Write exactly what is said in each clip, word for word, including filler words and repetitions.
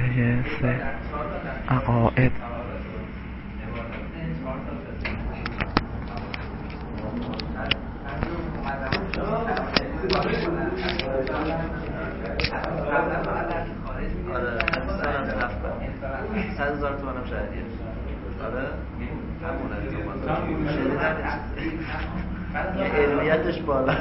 پرونده سه عقاید. آره صد هزار تومن هم شهریه. آره همونه شدیدن علمیتش بالا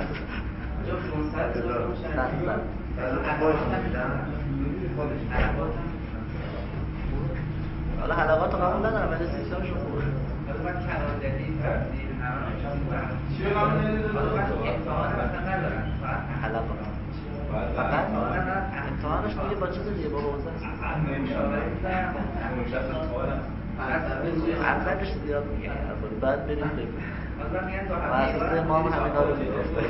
حالا حلقات رو قبول ندارم ولی سیستمشون خوبه. حلقات فقط امتحانش دیگه با چیز دیگه با روزه اولش زیاد میگه بعد بریم بگیم واسطه ما هم همینا رو میگفته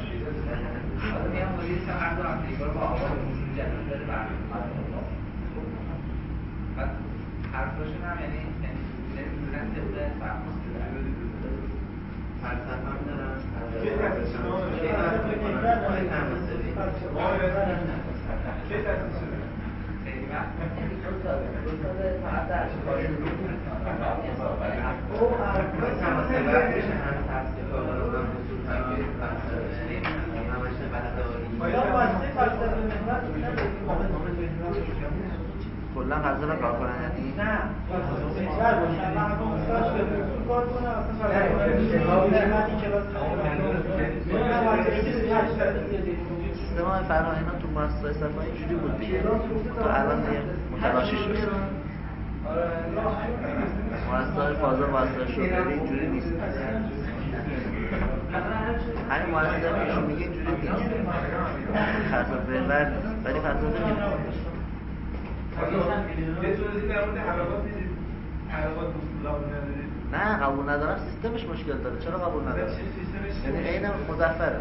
حرفاشون هم یعنی نمیدونن طبقه فرموز فلسفه هم دارن خیلی وقت فقط در کلا فلسفه کار کنن یعنی نه سیستم های فرآینا تو مؤسسه صفا اینجوری بود دیگه تو الان دیگه متلاشی شد. مؤسسه های فاضل مؤسسه شده اینجوری نیست. همین مؤسسه که ایشون میگه اینجوری نیست. فلسفه محور نیست ولی فلسفه نیست. نه قبول ندارم سیستمش مشکل داره. چرا قبول ندارم؟ یعنی عین مظفره.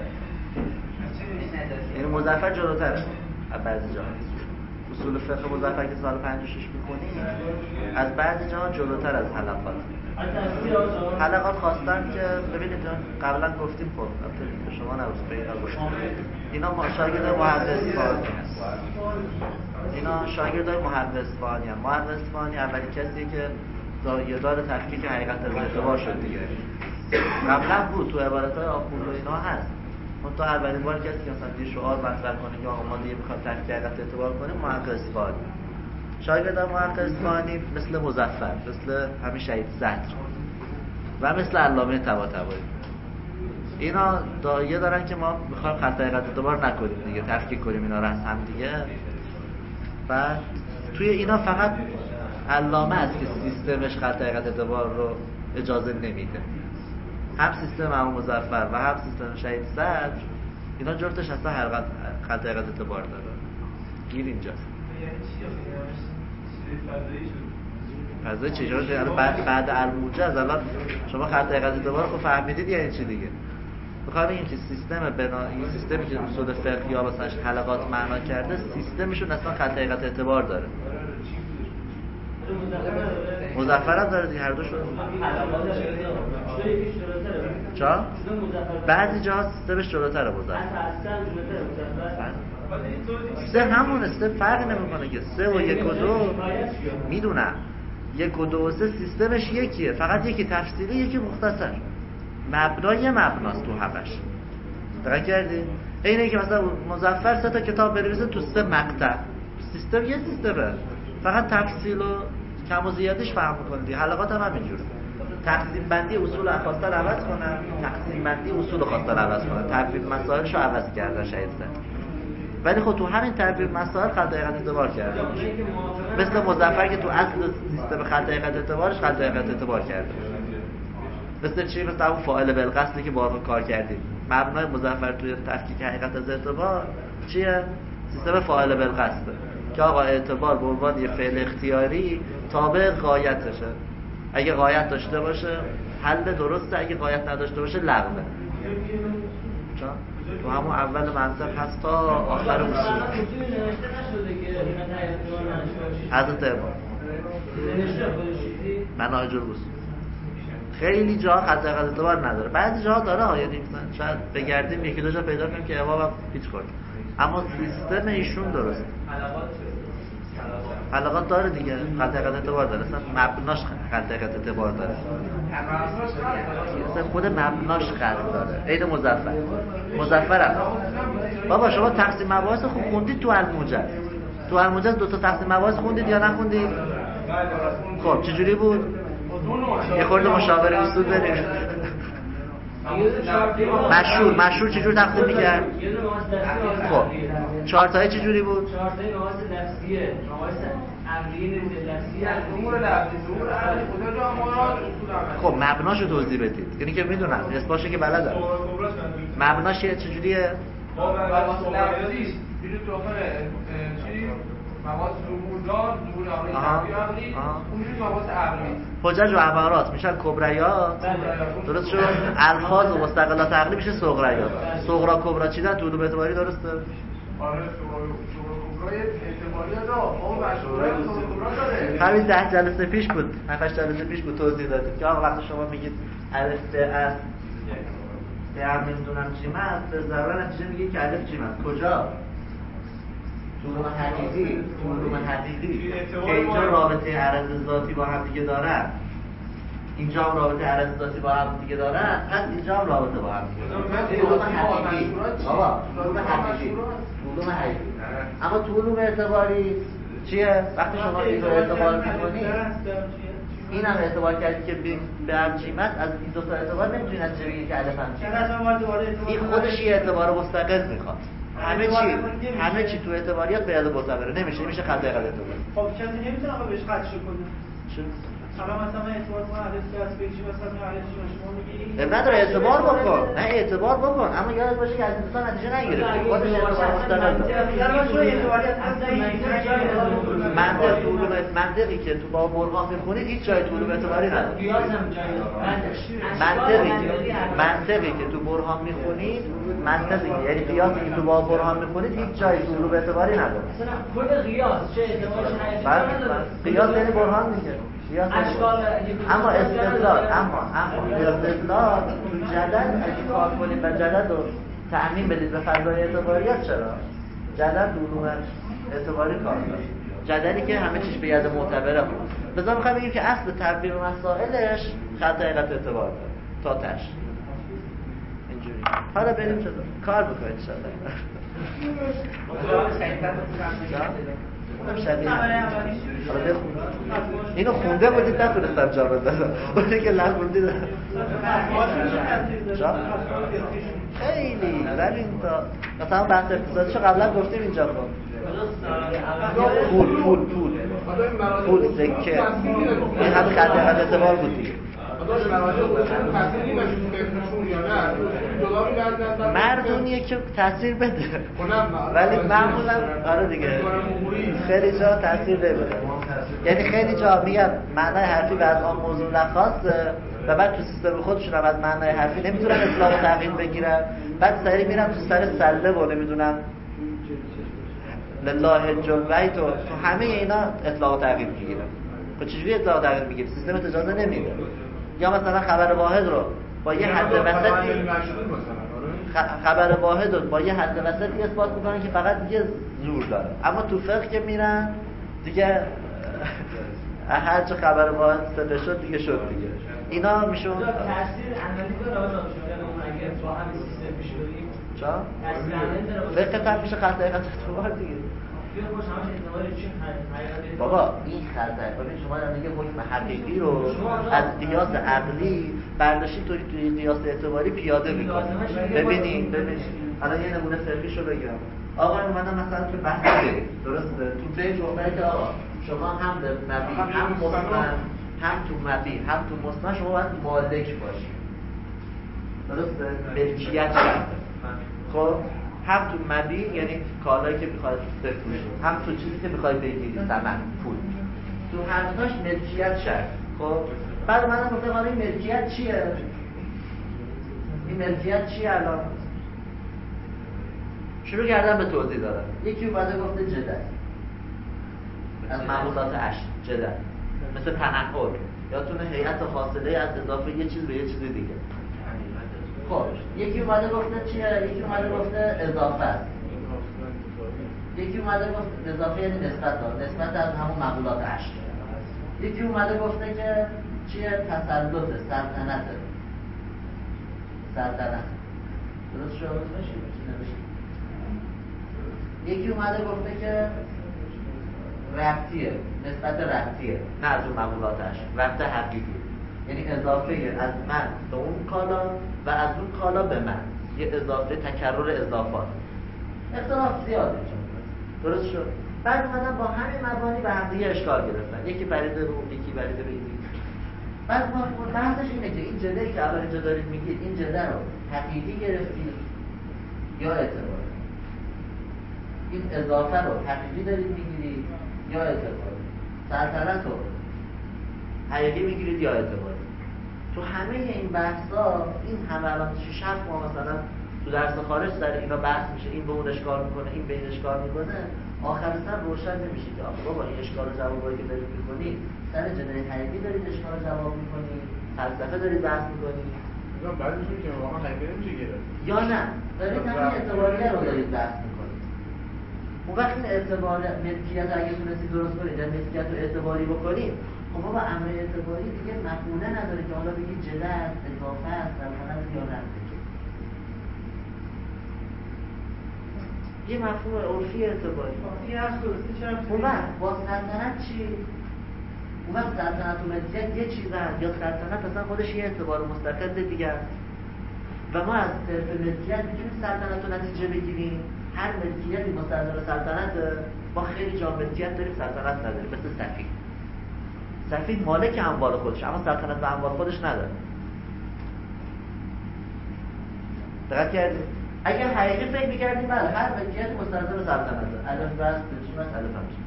یعنی مظفر جلوتره از بعضی جاها. اصول فقه مظفر که سال پنجاه و شش میخونی از بعضی جاها جلوتر از حلقات. حلقات خواستن که ببینید قبلا گفتیم خب البته شما نبود پیدا گفتید اینا شاگرد محقق اصفهانی هست. اینا شاگردای محقق اصفهانی هستن. محقق اصفهانی اولین کسی که دایه‌دار تحقیق حقیقت از اعتبار شد دیگه. قبلا بود تو عبارت‌های آخوند و اینا هست. اون تو اولین بار کسی که مثلا دی شعار مطرح کنه یا آقا ما دیگه می‌خوام تحقیق حقیقت اعتبار کنیم محقق اصفهانی. شاگردای محقق اصفهانی مثل مظفر، مثل همین شهید صدر و مثل علامه طباطبایی اینا دایه دارن که ما می‌خوایم خط حقیقت اعتبار نکنیم دیگه، تفکیک کنیم اینا رو از هم دیگه. و توی اینا فقط علامه است که سیستمش خط حقیقت اعتبار رو اجازه نمیده. هم سیستم امام مظفر و هم سیستم شهید صدر اینا جفتش اصلا حقیقت خط حقیقت اعتبار داره. گیر اینجاست. فضای چجوری شده؟ بعد بعد الموجز الان شما خط حقیقت اعتبار رو فهمیدید یعنی چی دیگه؟ میخوام بگم که سیستم بنا این سیستمی که اصول فقه یا مثلا حلقات معنا کرده سیستمشون اصلا خط حقیقت اعتبار داره. مظفر هم داره دیگه هر دوشون. چا؟ بعضی جاها سیستمش جلوتره مظفر. سه همونه، سه فرق نمیکنه که سه و یک و دو میدونم. یک و دو و سه سیستمش یکیه، فقط یکی تفصیلی یکی مختصر. مبنای مبناست تو همش. دقیق کردی؟ اینه که مثلا مظفر سه تا کتاب بنویسه تو سه مقطع. سیستم یه سیستمه. فقط تفصیل و کم و زیادش فهم می‌کنه دیگه. حلقات هم همینجوره. تقسیم بندی اصول خواستار عوض کنن، تقسیم بندی اصول خواستار عوض کنن. ترتیب مسائلشو عوض کردن شاید سن. ولی خب تو همین ترتیب مسائل خط حقیقت اعتبار کرده. مثل مظفر که تو اصل سیستم خط حقیقت اعتبارش خط حقیقت اعتبار کرده. مثل چی؟ مثل اون فاعل بالقصدی که بارها کار کردیم. مبنای مظفر توی تفکیک حقیقت از اعتبار چیه؟ سیستم فاعل بالقصد که آقا اعتبار به عنوان یه فعل اختیاری تابع غایتشه. اگه غایت داشته باشه حل درسته، اگه غایت نداشته باشه لغوه. چون تو همون اول منطق هست تا آخر اصول. حضرت امام مناهج الوصول خیلی جا خط حقیقت اعتبار نداره، بعضی جاها داره ها، یعنی مثلا شاید بگردیم یکی دو جا پیدا کنیم که امام هم هیچ کار، اما سیستم ایشون درست. حلقات داره دیگه، خط حقیقت اعتبار داره، اصلا مبناش خط حقیقت اعتبار داره، اصلا خود مبناش خط داره. عین مظفر مظفر هم بابا شما تقسیم مباحث خوب خوندید تو الموجز، تو الموجز دو تا تقسیم مباحث خوندید یا نخوندید؟ خب چجوری بود؟ یه خورده مشاوره اصول بریم. مشهور مشهور چجور تقسیم میکرد؟ خب چهار تایی چجوری بود؟ چهار تایی مباحث لفظیه، مباحث امریه لفظیه، امور لفظی، امور عملی، خدا جا امورات اصول عملی. خب مبناشو توضیح بدید. یعنی که میدونم اثباتشو که بلدم. مبناش چجوریه؟ مباحث لفظی، میره تو آخر چی؟ مباحث ظهوردار، ظهور عملی، عقلی، اونجوری مباحث عقلی. حجج و عبارات میشن کبریات، درست شد؟ الفاظ و مستقلات عقلی میشه صغریات. صغرا کبرا چیدن تو علوم اعتباری درسته؟ آره صغرا کبرا اعتباری داره، اون مشهوره صغرا داره. همین ده جلسه پیش بود، هفت جلسه پیش بود توضیح دادید که آقا وقتی شما میگید الف ب است، به هم میدونم چیم است، به ضرورت نتیجه میگید که الف چیم است. کجا؟ تو علوم حقیقی، تو علوم حقیقی که اینجا رابطه عرض ذاتی با هم دیگه دارن، اینجا هم رابطه عرض ذاتی با هم دیگه دارن، پس اینجا هم رابطه با هم دیگه دارن. علوم حقیقی بابا، علوم حقیقی، علوم حقیقی. اما تو علوم اعتباری چیه؟ وقتی شما این رو اعتبار می‌کنید، این هم اعتبار کردید که به هم چیمت، از این دو تا اعتبار نمی‌تونید از چه بگید که الف هم چیمت. این خودش یه اعتبار مستقل میخواد. همه چی همه چی تو اعتباریات به یاد معتبره نمیشه، میشه خط حقیقت اعتبار. خب کسی نمیتونه آقا بهش خدشه کنه. چه؟ حالا مثلا اعتبار کنه الف دست بگیری مثلا الف شما میگی اب نداره اعتبار بکن، نه اعتبار بکن، اما یاد باشه که از دوستان نتیجه نگیره. خودش اعتبار مستقل منطق تو علوم منطقی که تو با برهان میخونید هیچ جای تو علوم اعتباری نداره. منطقی منطقی که تو برهان میخونید، منطقی یعنی قیاسی که تو با برهان میخونید هیچ جای تو علوم اعتباری نداره. مثلا کل قیاس چه اعتبارش نداره؟ قیاس یعنی برهان دیگه. اما استدلال اما اما استدلال تو جدل اگه کار کنید و جدل رو تعمیم بدید به فضای اعتباریات، چرا؟ جدل تو علوم اعتباری کار داره، جدلی که همه چیز به ید معتبره بود. لذا میخوایم بگیم که اصل تدبیر مسائلش خط حقیقت اعتبار داره تا تش اینجوری. حالا بریم چطور کار بکنید ان شاء الله. شدید اینو خونده بودید نتونستم جا بدازم اونی که نخوندید خیلی ولی تا مثلا بحث اقتصادیشو قبلا گفتیم اینجا کن پول پول پول پول سکه این همه خط حقیقت اعتبار بود دیگه. مردونیه که تاثیر بده ولی معمولا آره دیگه خیلی جا تاثیر نمیده. یعنی خیلی جا میگن معنای حرفی و از آن موضوع نخواسته و بعد تو سیستم خودشون هم از معنای حرفی نمیتونن اطلاق و تغییر بگیرن، بعد سری میرن تو سر سله و نمیدونم لله جلوی تو تو همه اینا اطلاق و تغییر میگیرن. خب چجوری اطلاق و تغییر میگیره؟ سیستمت اجازه نمیده. یا مثلا خبر واحد رو با یه حد وسطی خبر واحد رو با یه حد وسطی اثبات میکنن که فقط یه زور داره، اما تو فقه که میرن دیگه هر چه خبر واحد سده شد دیگه شد دیگه. اینا میشون تاثیر عملی داره آقا شما اگه با همین سیستم پیش بریم چا؟ تاثیر عملی داره. فقه تام میشه خط حقیقت اعتبار دیگه. بابا این خطر ببین شما الان دیگه حکم حقیقی رو از قیاس عقلی برداشتی توی توی قیاس اعتباری پیاده می‌کنی. ببینید ببینید الان یه نمونه فقهیشو بگم. آقا اومدن مثلا تو بحث درسته تو به جمله که آقا شما هم به مبی هم مصنع هم تو مبی هم تو مصنع شما باید مالک باشی، درسته؟ ملکیت کرده. خب هم تو مبی یعنی کالایی که میخواد بفروشی، هم تو چیزی که میخوای بگیری ثمن پول، تو هر دوتاش ملکیت شد. خب بعد منم گفتم این ملکیت چیه؟ این ملکیت چیه الان؟ شروع کردن به توضیح دادن. یکی اومده گفته جدل از معمولات عشر جدل مثل تنقل یادتونه هیئت حاصله از اضافه یه چیز به یه چیز دیگه. خب یکی اومده گفته چیه؟ یکی اومده گفته اضافه است. یکی اومده گفت اضافه یعنی نسبت دار، نسبت از همون مقولات عشق. یکی اومده گفته که چیه؟ تسلط، سلطنت سلطنت درست شد؟ یکی اومده گفته که ربطیه، نسبت ربطیه، نه از اون مقولاتش، ربط حقیقی، یعنی اضافه از من به اون کالا و از اون کالا به من، یه اضافه، تکرر اضافات. اختلاف زیاده درست شد؟ بعد اومدن با همین مبانی به هم دیگه اشکال گرفتن، یکی برید رو، یکی برید ریزی. بعد ما بحثش اینه که این جده که اول اینجا دارید میگید، این جده رو حقیقی گرفتید یا اعتباری؟ این اضافه رو حقیقی دارید میگیرید یا اعتباری؟ سلطنت رو حقیقی میگیرید یا اعتباری؟ تو همه این بحثا این همه الان شش هفت ماه مثلا تو درس خارج سر اینا بحث میشه، این به اون اشکال میکنه، این به این اشکال میکنه، آخر سر روشن نمیشه که آخه بابا این اشکال و جوابایی که دارید میکنید سر جنای حقیقی دارید اشکال و جواب میکنید، فلسفه دارید بحث میکنید بعدشون که واقعا حقیقی نمیشه گرفت یا نه دارید همین اعتباریه رو دارید بحث میکنید. اون وقت این اعتبار ملکیت اگه تونستید درست کنید یا ملکیت رو اعتباری بکنید، خب بابا امر اعتباری دیگه مفهومه نداره که حالا بگید جده است، اضافه است، سلطنت یا نه. یه مفهوم عرفی اعتباری این هست درسته. چرا اون وقت با سلطنت چی؟ اون وقت سلطنت و ملکیت یه چیز هست یا سلطنت اصلا خودش یه اعتبار مستقل دیگه است و ما از طرف ملکیت میتونیم سلطنت رو نتیجه بگیریم. هر ملکیتی مستلزم سلطنت، ما خیلی جا ملکیت داریم سلطنت نداریم، مثل سفیه. سفیه مالک اموال خودش اما سلطنت به اموال خودش نداره. دقت کردید؟ اگر حقیقی فکر می‌کردیم بله هر ملکیت مستلزم سلطنته، الف بس بچین بس الف همش.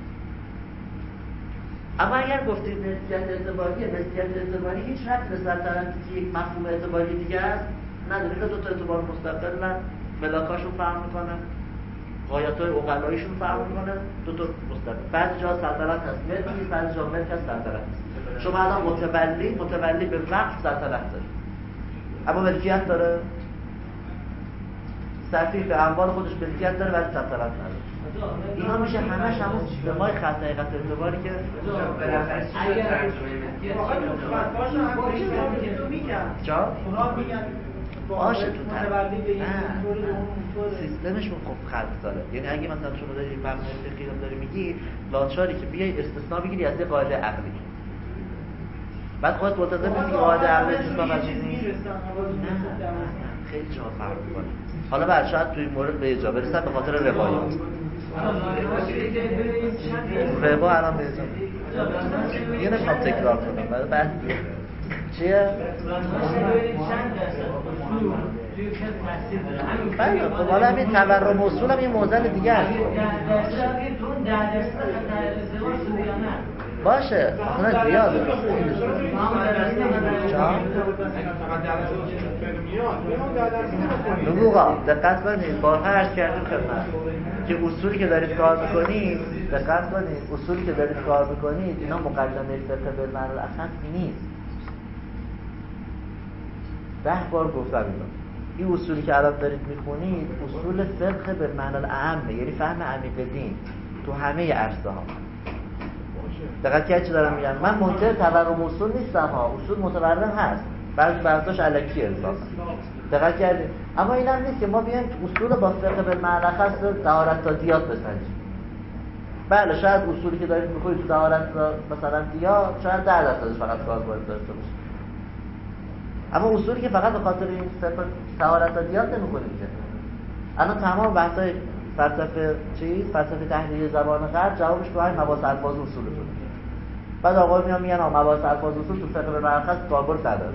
اما اگر گفتید ملکیت اعتباری، ملکیت اعتباری هیچ ربطی به سلطنتی که یک مفهوم اعتباری دیگه است نداره. اینا دو تا اعتبار مستقلن، ملاکاشون فرق می‌کنه، غایت‌های عقلاییشون فرق می‌کنه، دو تا مستقل. بعضی جا سلطنت هست ملکی، بعضی جا ملک هست سلطنت هست. شما الان متولی متولی به وقت سلطنت داره، اما ملکیت داره. سفیه به اموال خودش ملکیت داره ولی سلطنت نداره. اینا میشه همش همون سیستم‌های خط حقیقت اعتباری که اگر باشه هم باشه تو میگن جا اونا میگن باشه تو متولی به این طور به اون طور سیستمشون خوب خلق داره. یعنی اگه مثلا شما داری مبنای فقهی رو داری میگی لاچاری که بیای استثناء بگیری از یه قاعده عقلی، بعد خودت ملتزم بشی که قاعده عقلی استثناء پذیر نیست. خیلی جا فرق می‌کنه. حالا بعد شاید توی مورد به جا برسن به خاطر روایات. روا الان به جا یه نمیخوام تکرار کنم بعد بعد چیه؟ بله خب حالا همین تورم اصول هم یه موزل دیگه هست باشه اصلا زیاده نبوغا دقت کنید بارها عرض کردیم خدمت که اصولی که دارید کار میکنید دقت کنید اصولی که دارید کار میکنید اینا مقدمه فقه بالمعنی الاخص نیست. ده بار گفتم اینا این اصولی که الان دارید میخونید اصول فقه بالمعنی الاعم، یعنی فهم عمیق دین تو همه عرصه ها. دقت کنید چی دارم میگم؟ من منکر تورم اصول نیستم ها، اصول متورم هست، بعضی بحثاش الکی اضافه. دقت کردید؟ اما این هم نیست که ما بیایم اصول با فقه بالمعنی الاخص طهارت تا دیات بسنجیم. بله شاید اصولی که دارید میخونید تو طهارت مثلا دیات شاید در درصدش فقط کار باید داشته باشه، اما اصولی که فقط به خاطر این فقه طهارت تا دیات نمی‌کنیم که الان تمام بحث‌های فلسفه چیز فلسفه تحلیلی زبان غرب جوابش تو همین مباحث الفاظ اصولتون. بعد آقا میان میگن آ مباحث الفاظ اصول تو فقه به مرکز کاربرد نداره.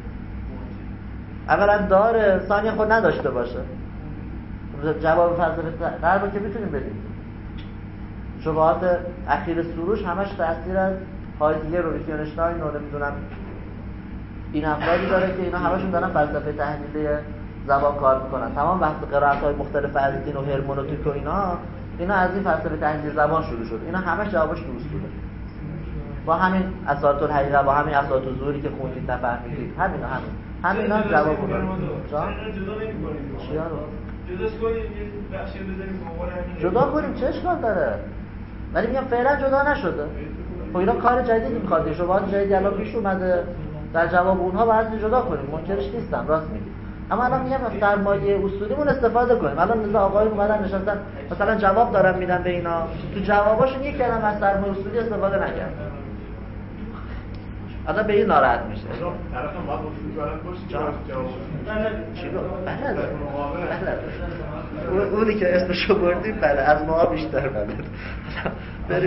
اولا داره، ثانیا خود نداشته باشه. جواب فلسفه غرب که میتونیم بدیم. شبهات اخیر سروش همش تأثیر از هایدگر و ویتگنشتاین رو نمیدونم این افرادی داره که اینا همشون دارن فلسفه تحلیلی زبان کار میکنن. تمام بحث قرائت‌های مختلف از دین و هرمنوتیک و اینا اینا از این فلسفه تحلیلی زبان شروع شد. اینا همش جوابش تو اصوله. با همین اساطیر الحقیقه با همین اساطیر الظهوری که خوندید نفهمیدید همینا همین همینا جواب میدن. جا جدا نمی‌کنید. چیا رو جداش کنیم یه بخشی رو بذاریم به عنوان همین جدا کنیم چه اشکال داره؟ ولی میگم فعلا جدا نشده. خب اینا کار جدیدی میخواد، شبهات جدیدی الان پیش اومده، در جواب اونها باید جدا کنیم، منکرش نیستم، راست میگی. اما الان میگم از سرمایه اصولیمون استفاده کنیم. الان مثلا آقایون اومدن نشستن مثلا جواب دارن میدن به اینا، تو جواباشون یک کلمه از سرمایه اصولی استفاده نکردن. الان به این ناراحت میشه. طرفم باید اصولی برات باشه جواب چی رو؟ بله. بله. اونی که اسمشو بردیم بله از ما بیشتر بله. بریم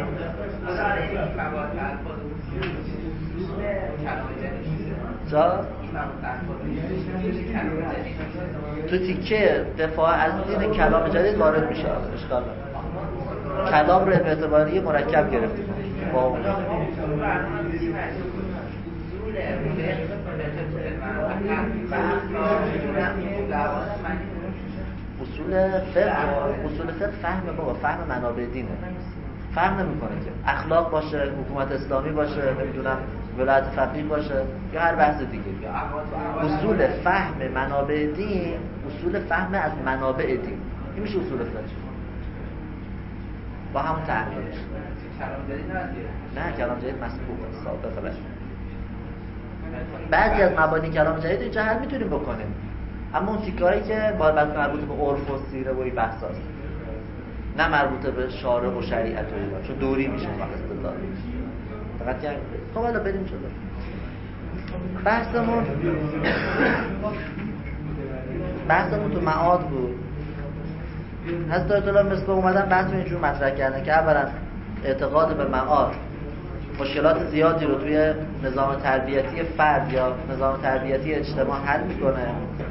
جا تو تیکه دفاع از دین کلام جدید وارد میشه. اشکال نداره. کلام رو به اعتباری مرکب گرفتیم با اون اصول فقه اصول فقه فهم بابا فهم منابع دینه. فهم نمیکنه که اخلاق باشه، حکومت اسلامی باشه، نمیدونم ولایت فقیه باشه یا هر بحث دیگه. اصول فهم منابع دین اصول فهم از منابع دین، این میشه اصول فقه با همون تعمیرش. نه کلام جدید مسبوقه سابقه باشه. بعضی از مبانی کلام جدید اینجا حل میتونیم بکنیم، اما اون تیکایی که باید مربوط به عرف و سیره و این بحثاست، نه مربوط به شارع و شریعت و اینا، چون دوری میشه وقت استدلال. فقط که خب حالا بریم جلو. بحثمون بحثمون تو معاد بود. حضرت آیت الله مصباح اومدن بحث اینجور مطرح کردن که اولا اعتقاد به معاد مشکلات زیادی رو توی نظام تربیتی فرد یا نظام تربیتی اجتماع حل میکنه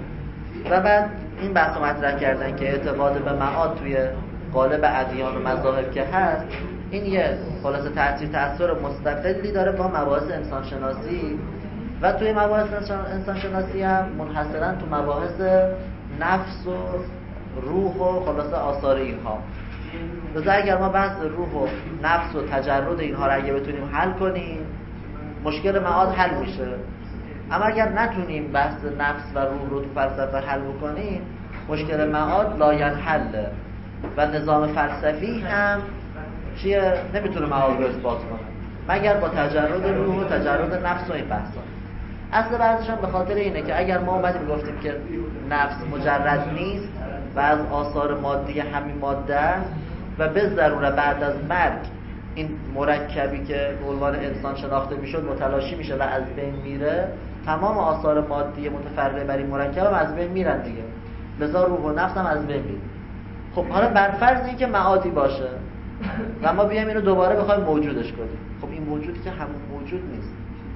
و بعد این بحث رو مطرح کردن که اعتقاد به معاد توی قالب ادیان و مذاهب که هست، این یه خلاصه تأثیر تأثیر مستقلی داره با مباحث انسانشناسی و توی مباحث انسانشناسی هم منحصراً تو مباحث نفس و روح و خلاصه آثار اینها. لذا اگر ما بحث روح و نفس و تجرد اینها را اگه بتونیم حل کنیم مشکل معاد حل میشه. اما اگر نتونیم بحث نفس و روح رو تو فلسفه حل بکنیم مشکل معاد لاینحله و نظام فلسفی هم چیه نمیتونه معاد رو اثبات کنه مگر با تجرد روح و تجرد نفس و این بحثا. اصل بحثش هم به خاطر اینه که اگر ما اومدیم گفتیم که نفس مجرد نیست و از آثار مادی همین ماده است و به ضروره بعد از مرگ این مرکبی که به عنوان انسان شناخته میشد متلاشی میشه و از بین میره، تمام آثار مادی متفرع بر این مرکب هم از بین میرن دیگه، لذا روح و نفس هم از بین میره. خب حالا بر فرض این که معادی باشه و ما بیایم اینو دوباره بخوایم موجودش کنیم، خب این موجودی که همون موجود نیست،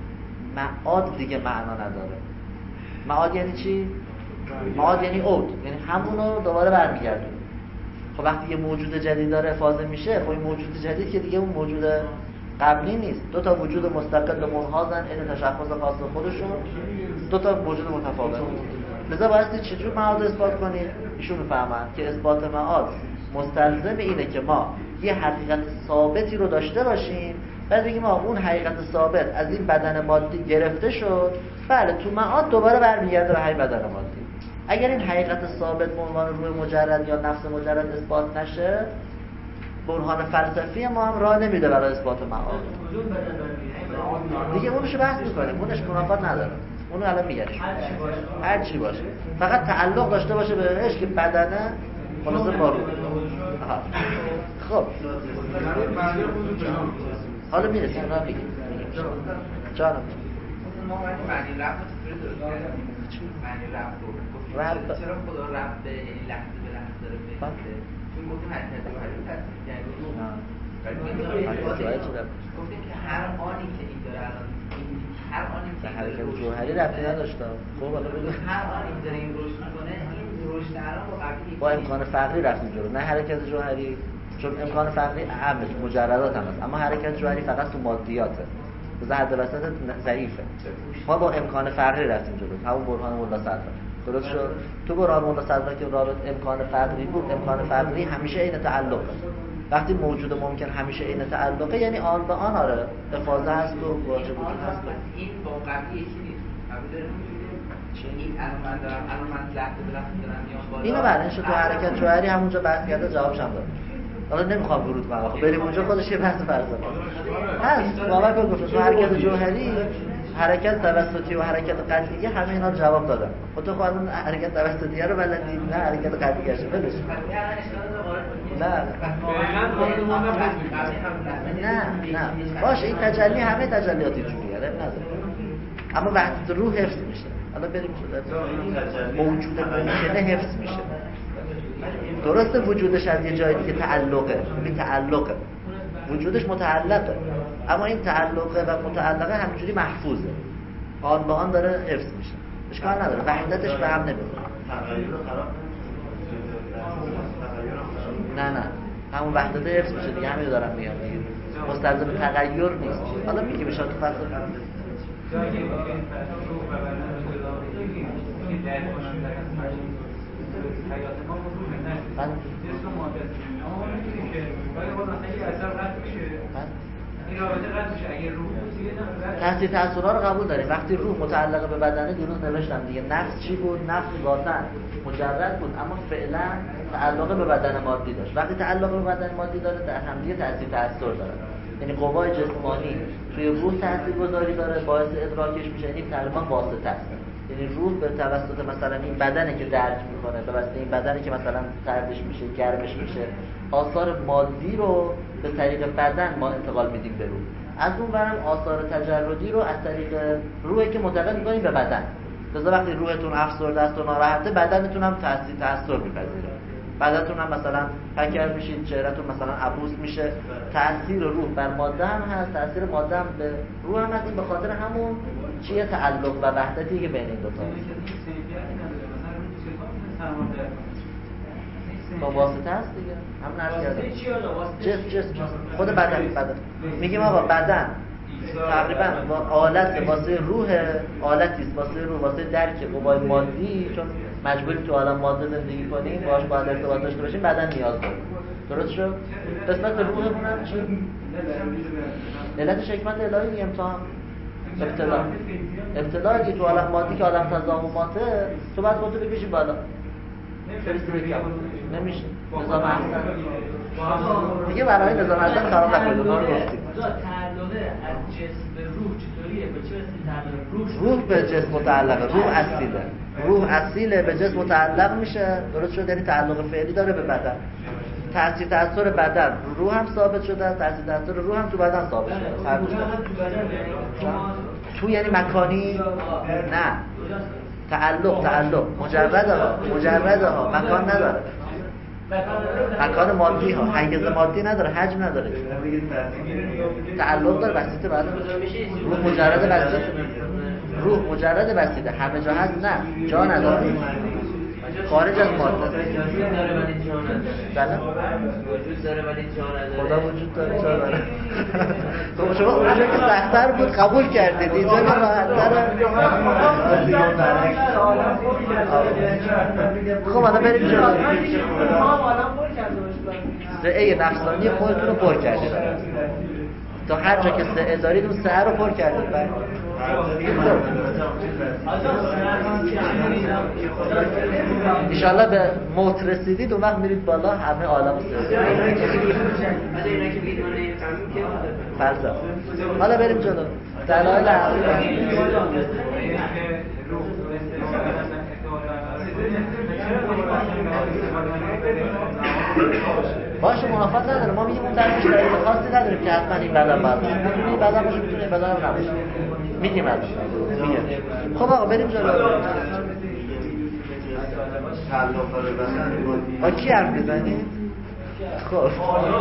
معاد دیگه معنا نداره. معاد یعنی چی؟ معاد یعنی عود، یعنی همونو دوباره برمیگردونیم. خب وقتی یه موجود جدید داره افاضه میشه، خب این موجود جدید که دیگه اون موجود قبلی نیست. دو تا وجود مستقل منحازن، این تشخص خاص خودشون، دو تا موجود متفاوت. لذا باید چجور معاد اثبات کنیم؟ ایشون میفهمن که اثبات معاد مستلزم اینه که ما یه حقیقت ثابتی رو داشته باشیم، بعد بگیم ما اون حقیقت ثابت از این بدن مادی گرفته شد، بله تو معاد دوباره برمیگرده به همین بدن مادی. اگر این حقیقت ثابت به عنوان روح مجرد یا نفس مجرد اثبات نشه، برهان فلسفی ما هم راه نمیده برای اثبات معاد. دیگه اونشو بحث میکنیم، اونش منافات نداره، اونو الان میگریم هر چی باشه، فقط تعلق داشته باشه بهش که بدنه خلاصه با روح. خب حالا میرسیم اونا بگیم جانم ما معنی رفت معنی رفت رفت چرا خدا رفت به یعنی لحظه به لحظه داره بهته چون گفتیم حرکت و حرکت تصدیق یعنی گفتیم که هر آنی که این داره الان هر آنی که حرکت جوهری رفتی نداشته. خب حالا بگو هر آنی که داره این رشد میکنه این رشد الان با قبلی با امکان فقری رفتیم جلو، نه حرکت جوهری، چون امکان فقری اهم تو مجردات هم هست، اما حرکت جوهری فقط تو مادیاته، بذار حد وسط ضعیفه. ما با امکان فقری رفتیم جلو، همون برهان مولا صدرا. درست شد؟ تو برهان مولا صدرا که رابط امکان فقری بود، امکان فقری همیشه عین تعلقه. وقتی موجود ممکن همیشه عین تعلقه یعنی آن به آن آره افاضه هست و واجب وجود هست. این با قبلی یکی نیست. قبول داریم این الان من دارم الان من لحظه به لحظه دارم میام بالا. اینو برنش تو حرکت جوهری همونجا بحث کرده جوابش هم داد. حالا نمیخوام ورود کنم. خب بریم اونجا خودش یه بحث فرضه. هست باور کن گفت تو حرکت جوهری حرکت توسطی و حرکت قطعی همه اینا رو جواب دادن. خب تو خودمون حرکت توسطی رو بلدی نه حرکت قطعی شه بلش. نه نه نه باشه این تجلی همه تجلیات اینجوریه نداره. اما وقتی روح حفظ میشه. حالا بریم موجود ممکنه حفظ میشه. درسته وجودش از یه جایی دیگه تعلقه، این تعلقه وجودش متعلقه، اما این تعلقه و متعلقه همینجوری محفوظه، آن به آن داره حفظ میشه، اشکال نداره، وحدتش به هم نمیره. نه نه همون وحدت حفظ میشه دیگه، همین دارم میگم دیگه، مستلزم تغییر نیست. حالا میگه میشه تو فصل حیات ما موجود نه جسم معتدل اما ما می‌دونیم که باید با مثلا اثر رد میشه این رابطه رد میشه اگه روح دیگه تحصیل تأثیرها رو قبول داریم. وقتی روح متعلقه به بدنه دیروز نوشتم دیگه، نفس چی بود؟ نفس ذاتاً مجرد بود اما فعلا تعلق به بدن مادی داشت. وقتی تعلق به بدن مادی داره در هم دیگه تأثیر تأثیر داره، یعنی قوای جسمانی توی روح تاثیرگذاری داره، باعث ادراکش میشه، این تقریبا واسطه است. یعنی روح به توسط مثلا این بدنی که درک میکنه، به واسطه این بدنی که مثلا سردش میشه، گرمش میشه، آثار مادی رو به طریق بدن ما انتقال میدیم به روح. از اون برم آثار تجردی رو از طریق روحی که منتقل میکنیم به بدن. لذا وقتی روحتون افسرده است و ناراحته، بدنتون هم تاثیر تاثیر میپذیره. بدنتون هم مثلا پکر میشید، چهرهتون مثلا عبوس میشه. تاثیر روح بر ماده هم هست، تاثیر ماده هم به روح هم هست. این به خاطر همون چیه تعلق و وحدتی که بین این دو تا با واسطه هست دیگه. همون عرض کردم جسم جسم خود بدن بدن میگیم آقا بدن تقریبا با آلت واسه روح، آلتی است واسه روح، واسه درک قوای مادی، چون مجبوریم تو عالم ماده زندگی کنیم، باهاش باید ارتباط داشته باشیم، بدن نیاز داره. درست شد؟ قسمت روحمون هم چی؟ علتش حکمت الهی دیگه، امتحان ابتلا ابتلا که تو عالم مادی که عالم تضامناته، تو بعد خودتو بکشی بالا فرستی بکن نمیشه. نظام احسن دیگه برای نظام احسن خراب نکنید. اونا رو گفتیم تعلقه از جسم به روح چطوریه؟ به چه وسیله تعلق روح؟ روح به جسم متعلقه، روح اصیله، روح اصیله به جسم متعلق میشه. درست شد؟ یعنی تعلق فعلی داره به بدن. تاثیر تاثیر بدن روح هم ثابت شده است، تاثیر تاثیر روح هم تو بدن ثابت شده است. هر دو تو یعنی مکانی نه، تعلق تعلق مجرد ها مجرد ها مکان نداره، مکان مادی ها حیز مادی نداره، حجم نداره، تعلق داره. بسیطه بعد روح مجرد بسیطه، روح مجرد بسیطه همه جا هست، نه جا نداره، خارج از ماده داره ولی جا نداره. بله وجود داره ولی جا نداره. خدا وجود داره جا داره. خب شما اونجا که سخت‌تر بود قبول کردید، اینجا که راحت‌تره. خب حالا بریم جلو. سعه نفسانی خودتون رو پر کردید، تا هر جا که سعه دارید اون سعه رو پر کردید. انشالله به موت رسیدید اون وقت میرید بالا، همه عالم سعه فرضا. حالا بریم جلو. دلایل عقلی باشه موافقت نداره. ما میگیم اون درش دلیل خاصی نداریم که حتما این بدن باید باشه، میتونه این بدن باشه، میتونه این بدن هم نباشه، میگیم الان میگه. خب آقا بریم جلو. با کی حرف میزنید؟ خب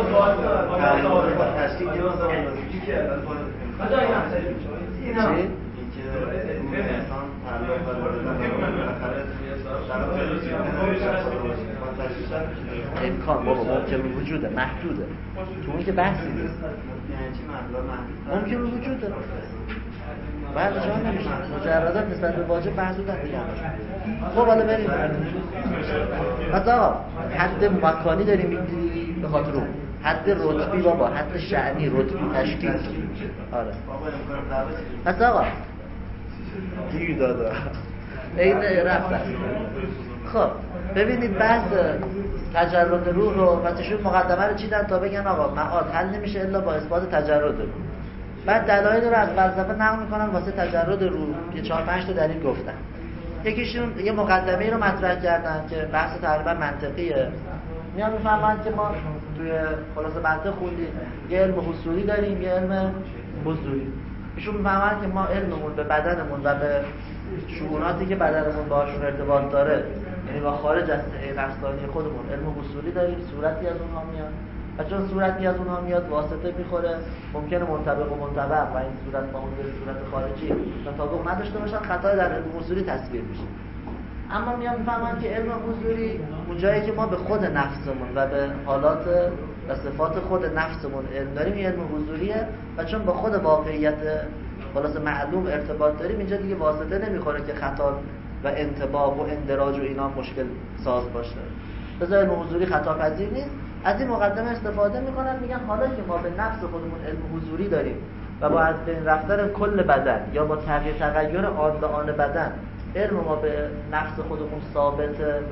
امکان بابا ممکن وجوده، محدوده، تو اون که بحثی نیست. ممکن وجوده بعد جا نمیشه، مجردات نسبت به واجب محدودن دیگه. خب حالا بریم مثلا حد مکانی داریم میگیری به خاطر اون، حد رتبی بابا، حد شأنی، رتبی، تشکیل. آره مثلا آقا گیر داده این رفت. خب ببینید بحث تجرد روح رو وقتشون مقدمه رو چیدن تا بگن آقا معاد حل نمیشه الا با اثبات تجرد روح. بعد دلایل رو از فلسفه نقل میکنن واسه تجرد روح که چهار پنج تا دلیل گفتن. یکیشون یه مقدمه رو مطرح کردن که بحث تقریبا منطقیه. میان میفهمن که ما توی خلاصه منطق خوندیم یه علم حصولی داریم یه علم حضوری. ایشون میفهمن که ما علممون به بدنمون و به شؤوناتی که بدنمون باهاشون ارتباط داره، یعنی با خارج از نفسانی خودمون علم حصولی داریم، صورتی از اونها میاد و چون صورتی از اونها میاد واسطه میخوره، ممکنه منطبق و منطبق و این صورت با اون صورت خارجی تطابق نداشته باشن، خطا در علم حصولی تصویر میشه. اما میان میفهمن که علم حضوری اون جایی که ما به خود نفسمون و به حالات و صفات خود نفسمون علم داریم این علم حضوریه و چون با خود واقعیت خلاص معلوم ارتباط داریم اینجا دیگه واسطه نمیخوره که خطا و انطباق و اندراج و اینا مشکل ساز باشه. بذار علم حضوری خطا پذیر نیست. از این مقدمه استفاده میکنن میگن حالا که ما به نفس خودمون علم حضوری داریم و با از بین رفتن کل بدن یا با تغییر تغییر آن به آن بدن علم ما به نفس خودمون ثابته و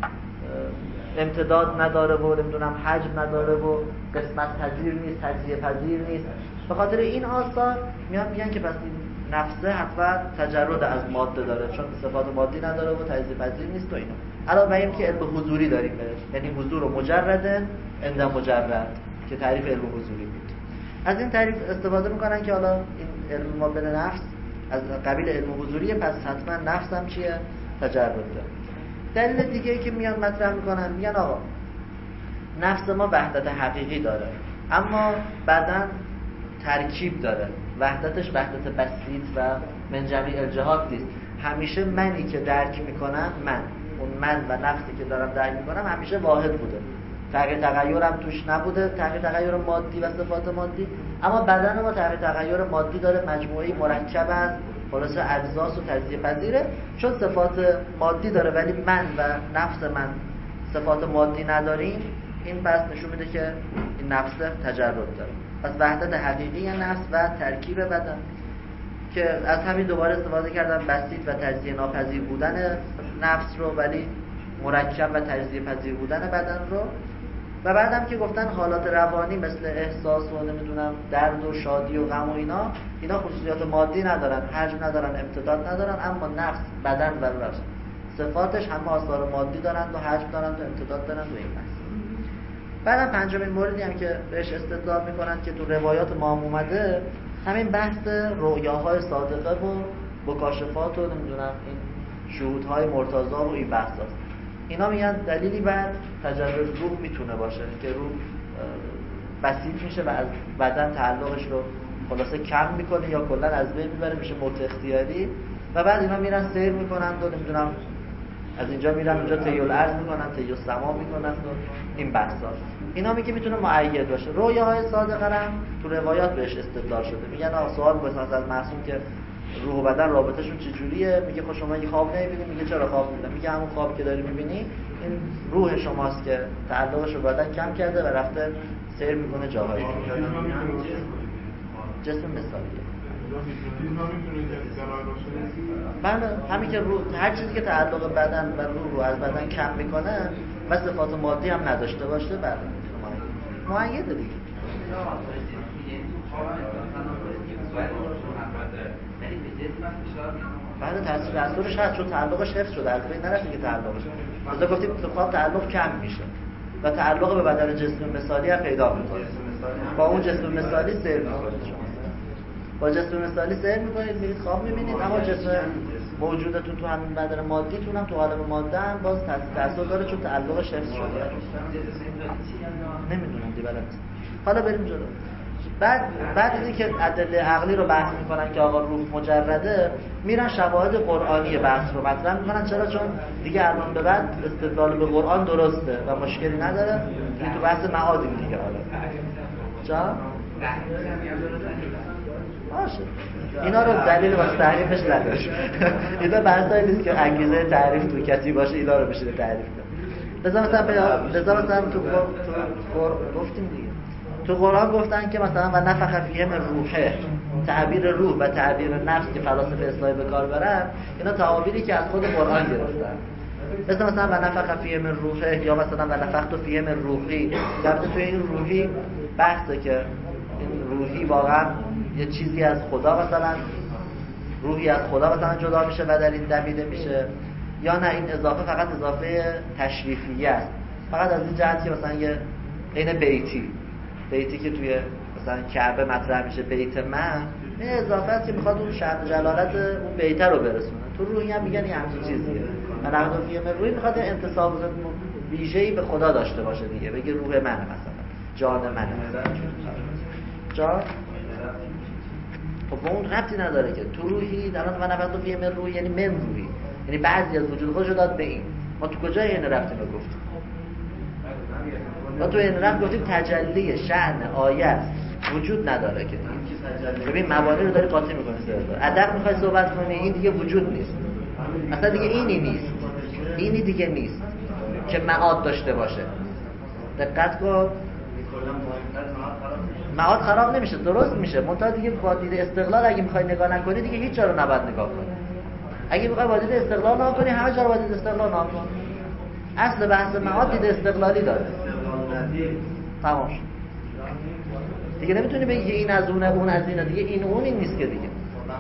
امتداد نداره و نمیدونم حجم نداره و قسمت پذیر نیست، تجزیه پذیر نیست. به خاطر این آثار میان میگن که پس این نفسه حتما تجرد از ماده داره چون صفات مادی نداره و تجزیه پذیر نیست و اینا. علاوه بر این که علم حضوری داریم بهش، یعنی حضور و مجرده عند مجرد که تعریف علم حضوری بود. از این تعریف استفاده میکنن که حالا این علم ما به نفس از قبیل علم حضوریه، پس حتما نفس هم چیه؟ تجرد داره. دلیل دیگه که میان مطرح میکنن میگن آقا نفس ما وحدت حقیقی داره اما بدن ترکیب داره، وحدتش وحدت بسیط و من جمیع الجهات نیست. همیشه منی که درک میکنم، من اون من و نفسی که دارم درک میکنم همیشه واحد بوده، تغییر تغییرم توش نبوده، تغییر تغییر مادی و صفات مادی. اما بدن ما تغییر تغییر مادی داره، مجموعه‌ای مرکب از خلاصه اجزاس و تجزیه پذیره. چون صفات مادی داره ولی من و نفس من صفات مادی نداریم، این بس نشون میده که این نفس تجرد داره. پس وحدت حقیقی نفس و ترکیب بدن که از همین دوباره استفاده کردن بسیط و تجزیه ناپذیر بودن نفس رو ولی مرکب و تجزیه پذیر بودن بدن رو. و بعدم که گفتن حالات روانی مثل احساس و نمیدونم درد و شادی و غم و اینا اینا خصوصیات مادی ندارن، حجم ندارن، امتداد ندارن، اما نفس بدن و روح صفاتش همه آثار مادی دارند و حجم دارند و امتداد دارند و این بحث. بعدم پنجمین موردی هم که بهش استدلال میکنن که تو روایات ما هم اومده همین بحث رؤیاهای صادقه و مکاشفات و نمیدونم این شهودهای مرتضی و این بحث هست. اینا میگن دلیلی بر تجرد روح میتونه باشه که روح بسیط میشه و از بدن تعلقش رو خلاصه کم میکنه یا کلا از بین میبره، میشه موت اختیاری. و بعد اینا میرن سیر میکنن و نمیدونم از اینجا میرن اونجا تیول ارض میکنن، تیول سما میکنن و این بحثا. اینا میگه میتونه معید باشه. رویاهای صادقه هم تو روایات بهش استدلال شده. میگن آقا سوال بساز از معصوم که روح و بدن رابطهشون چجوریه؟ میگه خب شما یه خواب نمیبینی؟ میگه چرا خواب میبینی؟ میگه همون خواب که داری میبینی این روح شماست که تعلقش رو بدن کم کرده و رفته سیر میکنه جاهایی. جسم مثالیه. بله همین که روح هر چیزی که تعلق بدن و روح رو از بدن کم میکنه و صفات مادی هم نداشته باشه بله معیده دیگه. بعد تاثیر تاثیرش هست چون تعلقش حفظ شده، از بین نرفته که تعلقش. مثلا گفتیم تو خواب تعلق کم میشه و تعلق به بدن جسم مثالی هم پیدا میکنه. با اون جسم مثالی سیر میکنید شما. با جسم مثالی سیر میکنید میرید خواب میبینید، اما جسم موجودتون تو همین بدن مادیتون هم تو عالم ماده هم باز تاثیر تاثیر داره چون تعلقش حفظ شده. نمیدونم دی بلد. حالا بریم جلو. بعد بعد از اینکه ادله عقلی رو بحث میکنن که آقا روح مجرده، میرن شواهد قرآنی بحث رو مطرح میکنن. چرا؟ چون دیگه الان به بعد استدلال به قرآن درسته و مشکلی نداره. این تو بحث معادیم دیگه. حالا جا باشه اینا رو دلیل واسه تعریفش نداره. اینا بحثایی نیست که انگیزه تعریف تو کسی باشه اینا رو بشه تعریف کنه. لذا مثلا لذا مثلا تو تو گفتیم دیگه تو قرآن گفتن که مثلا و نفخ فیه من روحه، تعبیر روح و تعبیر نفس که فلاسفه اصلاحی به کار برن، اینا تعابیری که از خود قرآن گرفتن. مثل مثلا و نفخ فیه من روحه یا مثلا و نفخت فیه من روحی. البته توی این روحی بحثه که این روحی واقعا یه چیزی از خدا، مثلا روحی از خدا مثلا جدا میشه و در این دمیده میشه، یا نه این اضافه فقط اضافه تشریفیه است، فقط از این جهت که مثلا یه عین بیتی بیتی که توی مثلا کعبه مطرح میشه، بیت من، این اضافه است که میخواد اون شأن جلالت اون بیت رو برسونه. تو روحی هم میگن این همچین چیزیه. من نقد فیه من روحی میخواد انتصاب ویژه‌ای به خدا داشته باشه دیگه، بگه روح منه مثلا، جان منه جان. خب اون ربطی نداره که تو روحی الان من نفخت فیه من روحی یعنی من روحی، یعنی بعضی از وجود خودشو داد به این. ما تو کجای این ربطی رو گفتیم؟ ما تو این ربط گفتیم تجلی شأن آیت وجود نداره که دیگه. ببین موانع رو داری قاطی می‌کنی سر ادب می‌خوای صحبت کنی، این دیگه وجود نیست اصلا، دیگه اینی نیست، اینی دیگه نیست که معاد داشته باشه. دقت کن، معاد خراب نمیشه، درست میشه، منتها دیگه با دید استقلال اگه می‌خوای نگاه نکنی دیگه هیچ جا رو نباید نگاه کنی. اگه می‌خوای با دید استقلال نگاه کنی همه جا رو با دید استقلال نگاه کن. اصل بحث معاد دید استقلالی داره. تمام شد دیگه. نمیتونی بگی این از اونه اون از اینه، دیگه این اون این نیست که دیگه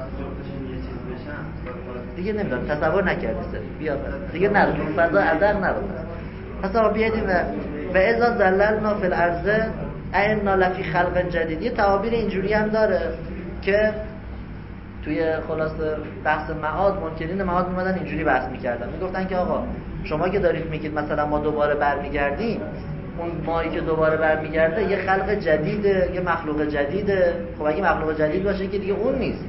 دیگه نمیدونم تصور نکردی سر بیا دیگه نرو تو فضا ادق نرو. پس آقا بیاییم و و اذا زللنا فی الارض اینا لفی خلق جدید. یه تعابیر اینجوری هم داره که توی خلاصه بحث معاد منکرین معاد میمدن اینجوری بحث میکردن، میگفتن که آقا شما که دارید میگید مثلا ما دوباره برمیگردیم، اون مایی که دوباره برمیگرده یه خلق جدیده، یه مخلوق جدیده. خب اگه مخلوق جدید باشه که دیگه اون نیست،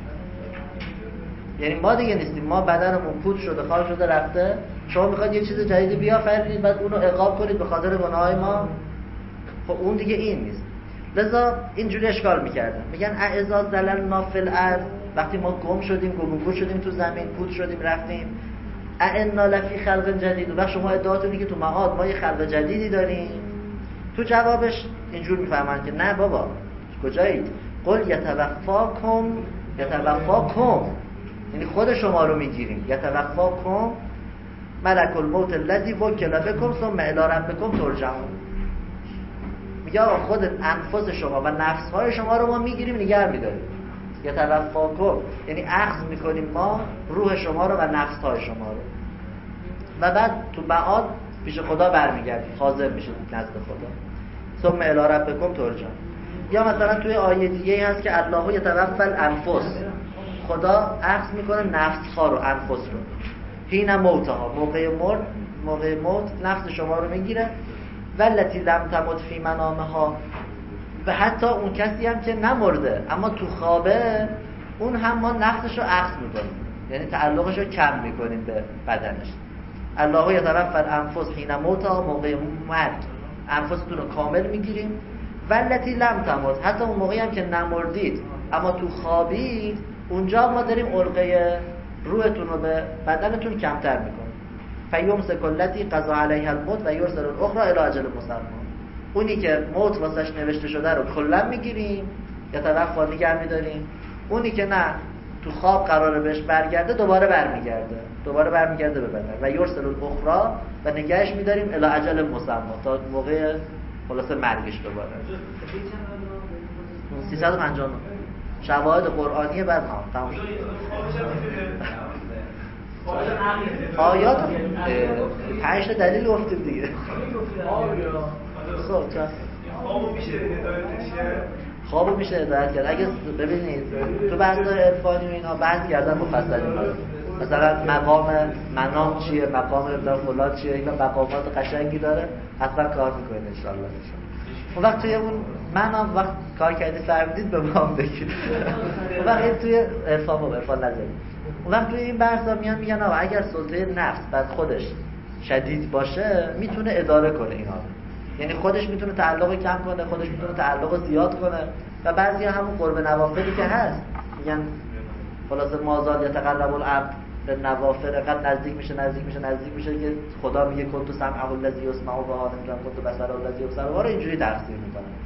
یعنی ما دیگه نیستیم، ما بدنمون پود شده، خال شده، رفته. شما میخواید یه چیز جدیدی بیافرینید بعد اونو عقاب کنید به خاطر گناههای ما. خب اون دیگه این نیست. لذا اینجوری اشکال میکردن، میگن اذا زللنا فی الارض، وقتی ما گم شدیم، گم گم شدیم تو زمین، پود شدیم، رفتیم، ائنا لفی خلق جدید. و شما ادعاتونی که تو معاد ما یه خلق جدیدی داریم. تو جوابش اینجور میفهمن که نه بابا کجایید؟ قل یتوفاکم یتوفاکم، یعنی خود شما رو میگیریم. یتوفاکم ملک الموت الذی وکل بکم ثم الی ربکم ترجعون. میگه آقا خود انفس شما و نفس‌های شما رو ما میگیریم نگه می‌داریم. یتوفاکم یعنی اخذ میکنیم ما روح شما رو و نفس‌های شما رو و بعد تو معاد پیش خدا برمیگردیم، حاضر میشید نزد خدا. ثم الی ربکم ترجعون. یا مثلا توی آیه دیگه هست که الله یتوفی الانفس، خدا اخذ میکنه نفس‌ها رو، انفس رو، حین موتها، موقع مرد، موقع موت نفس شما رو میگیره. والتی لم تمت فی منامها، و حتی اون کسی هم که نمرده اما تو خوابه، اون هم ما نفسش رو اخذ میکنیم، یعنی تعلقش رو کم میکنیم به بدنش. الله یتوفی الانفس حین موتها، موقع مرگ انفستون رو کامل میگیریم. والتی لم تمت، حتی اون موقعی هم که نمردید اما تو خوابید، اونجا ما داریم علقه روحتون رو به بدنتون کمتر میکنیم. فیمسک التی قضا علیها الموت و یرسل الاخرى الی اجل مسمى. اونی که موت واسش نوشته شده رو کلا میگیریم یا توفا نگه میداریم. اونی که نه تو خواب قراره بهش برگرده دوباره برمیگرده دوباره برمیگرده به بدن. و یرسل الاخرى و نگهش میداریم الی اجل مسمى، تا موقع خلاصه مرگش دوباره. سیصد و پنجاه و نه شواهد قرآنی بعد ما تمام شد. آیات پنج تا دلیل گفتیم دیگه. خب چرا خوابو میشه هدایت چیه؟ خوابو میشه هدایت کرد. اگه ببینید تو بحث عرفانی و اینا بحث کردن مفصل میشه، مثلا مقام منام چیه، مقام ابن فلان چیه، اینا مقامات قشنگی داره، حتما کار میکنه ان شاء الله. اون وقت توی اون منام وقت کار کردی فهمیدید به ما هم بگید. اون وقت توی عرفان و عرفان نظری اون وقت توی این بحثا میان میگن آقا اگر سلطه نفس بعد خودش شدید باشه میتونه اداره کنه اینا، یعنی خودش میتونه تعلق کم کنه، خودش میتونه تعلق زیاد کنه. و بعضی همون قرب نوافلی که هست میگن خلاصه مازال یتقرب العبد به نوافل، قد نزدیک میشه نزدیک میشه نزدیک میشه که خدا میگه کنت سمعه الذی یسمع و نمیدونم کنت بصره الذی یبصر، رو اینجوری تفسیر میکنه.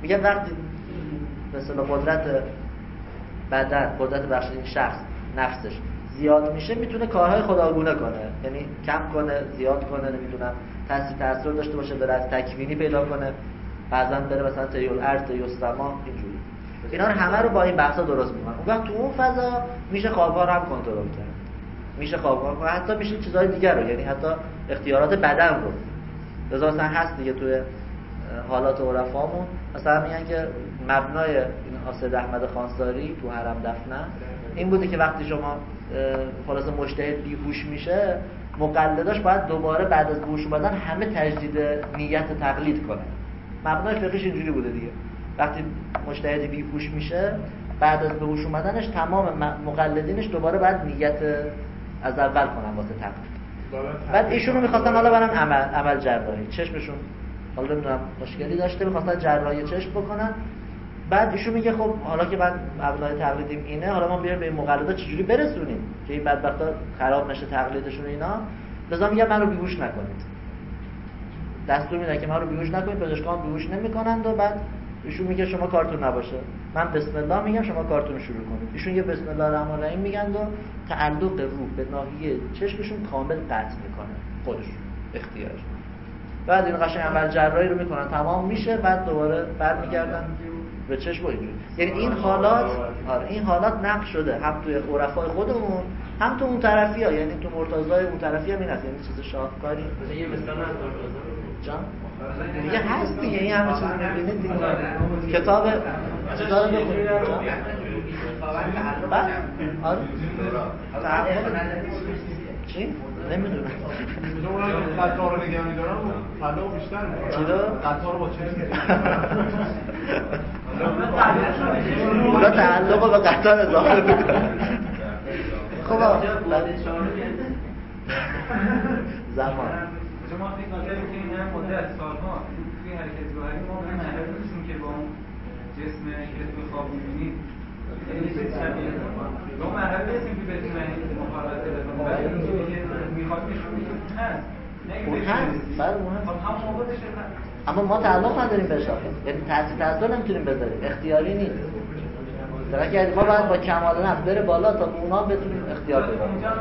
میگن وقتی مثلا قدرت بدن، قدرت بخش این شخص نفسش زیاد میشه میتونه کارهای خداگونه کنه، یعنی کم کنه، زیاد کنه، نمیدونم تاثیر تاثیر داشته باشه، بره از تکوینی پیدا کنه، بعضا بره مثلا تیول ارض تیول سما، اینجوری. اینا رو همه رو با این بحثا درست میکنن. اون وقت تو اون فضا میشه خواب‌ها رو هم کنترل کرد، میشه خواب‌ها و حتی میشه چیزهای دیگر رو، یعنی حتی اختیارات بدن رو. لذا مثلا هست دیگه توی حالات عرفامون مثلا میگن که مبنای این سید احمد خانساری تو حرم دفنه این بوده که وقتی شما خلاص مجتهد بیهوش میشه، مقلداش باید دوباره بعد از هوش اومدن همه تجدید نیت تقلید کنن. مبنای فقهش اینجوری بوده دیگه. وقتی مجتهد بیهوش میشه، بعد از به هوش اومدنش تمام مقلدینش دوباره باید نیت از اول کنن واسه تقلید. بعد ایشونو می‌خواستن حالا برن عمل عمل جراحی، چشمشون حالا نمیدونم مشکلی داشته، می‌خواستن جراحی چشم بکنن. بعد ایشون میگه خب حالا که من مبنای تقلیدیم اینه، حالا ما بیاریم به این مقلدا چجوری برسونیم که این بدبختا خراب نشه تقلیدشون اینا. لذا میگه منو بیهوش نکنید. دستور میدن که منو بیهوش نکنید، پزشکان بیهوش نمی‌کنند. و بعد ایشون میگه شما کارتون نباشه، من بسم الله میگم شما کارتون شروع کنید. ایشون یه بسم الله الرحمن الرحیم میگن و تعلق روح به ناحیه چشمشون کامل قطع میکنه خودشون اختیارش. بعد این قشنگ عمل جراحی رو میکنن، تمام میشه، بعد دوباره برمیگردن به چشم و اینجوری. یعنی این حالات آره این حالات نقش شده هم توی عرفای خودمون هم تو اون طرفی‌ها، یعنی تو مرتضای اون طرفی هم این هست، یعنی چیز شاهکاری یه مثلا جان دیگه هست دیگه. این همه چیز می‌بینید دیگه. کتاب چیزا رو بخونید بعد آره چی؟ نمیدونم قطار رو نگه می‌دارم تعلق بیشتر می‌کنه. چی رو؟ قطار با چیز اونا تعلق رو به قطار اضافه می‌کنن. خب زمان شما فکر کنید که این هم مدت سال‌ها توی حرکت ظاهری ما به محل نیستیم که با اون جسم که توی خواب می‌بینید یعنی چه شبیه ما مرحله هستیم که بتونیم مخالفت بکنیم، ولی اینجوری که می‌خواد نشون بده هست. اون هست، بله اون هست. هم موقعش اما ما تعلق نداریم بهش، یعنی تاثیر تاثیر نمیتونیم بذاریم، اختیاری نیست. در که ما باید با کمال نفس بره بالا تا اونا بتونیم اختیار بدیم.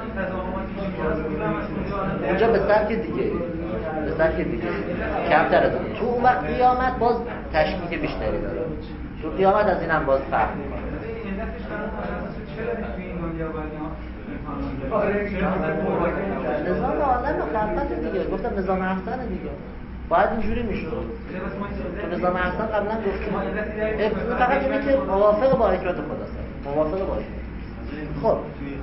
اونجا به سبک دیگه به سبک دیگه کمتر از اون. تو اون وقت قیامت باز تشکیک بیشتری داره. تو قیامت از اینم باز فرق میکنه. نظام عالم و خلقت دیگه، گفتم نظام احسن دیگه باید اینجوری میشود. تو نظام احسن قبلا گفتیم فقط اینه که موافق با حکمت خداست، موافق با حکمت. خب